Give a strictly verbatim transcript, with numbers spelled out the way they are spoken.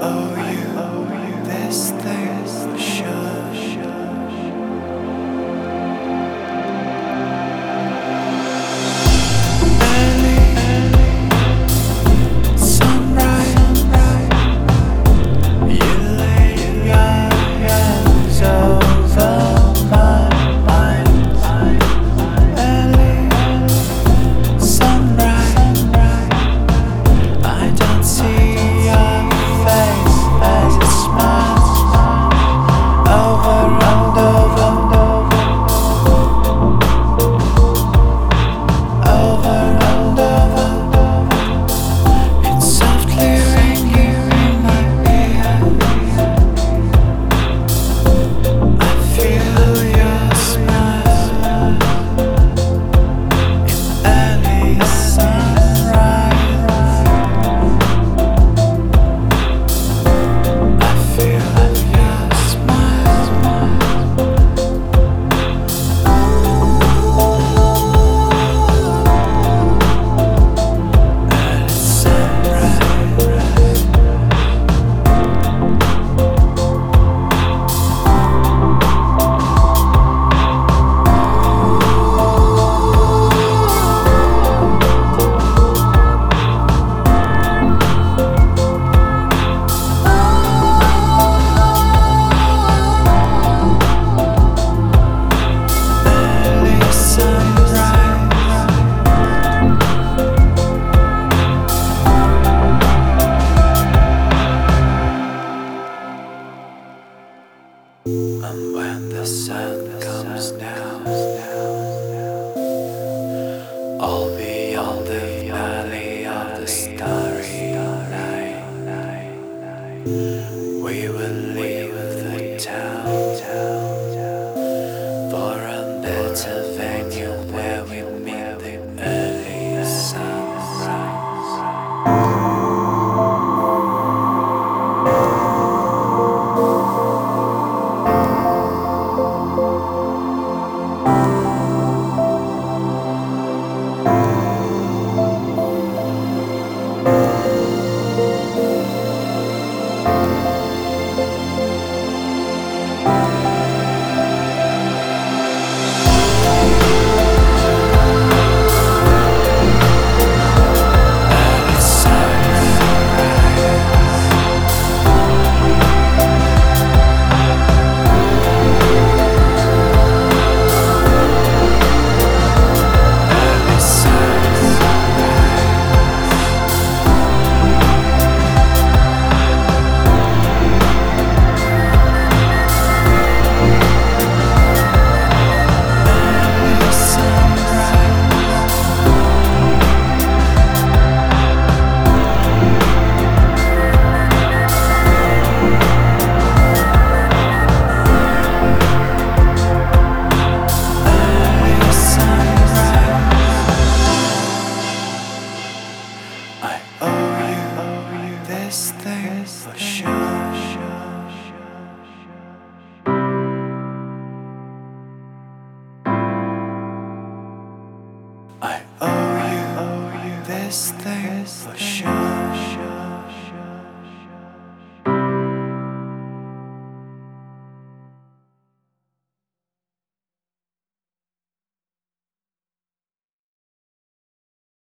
owe you this thing for sure. And when the sun comes down, all beyond the valley of the starry night, we will leave the town for a better venue where we meet the early sunrise. This thing for sure. I owe you this thing for sure.